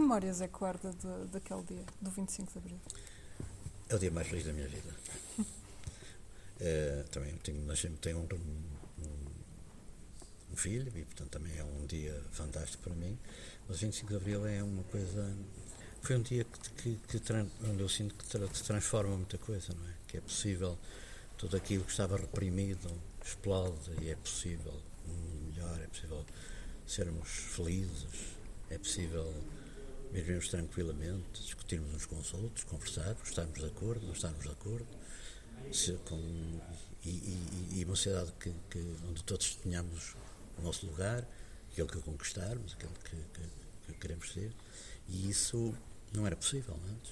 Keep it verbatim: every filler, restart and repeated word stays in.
memórias é que guarda de, daquele dia, do vinte e cinco de Abril? É o dia mais feliz da minha vida. É, também tenho, tenho um, um, um filho e, portanto, também é um dia fantástico para mim. Mas vinte e cinco de Abril é uma coisa... Foi um dia que, que, que, onde eu sinto que, tra, que transforma muita coisa, não é? Que é possível, tudo aquilo que estava reprimido explode e é possível um mundo melhor, é possível sermos felizes, é possível vivermos tranquilamente, discutirmos uns com os outros, conversarmos, estarmos de acordo, não estarmos de acordo, se, com, e, e, e uma sociedade que, que, onde todos tenhamos o nosso lugar, aquilo que conquistarmos, aquilo que, que, que queremos ser, e isso não era possível antes.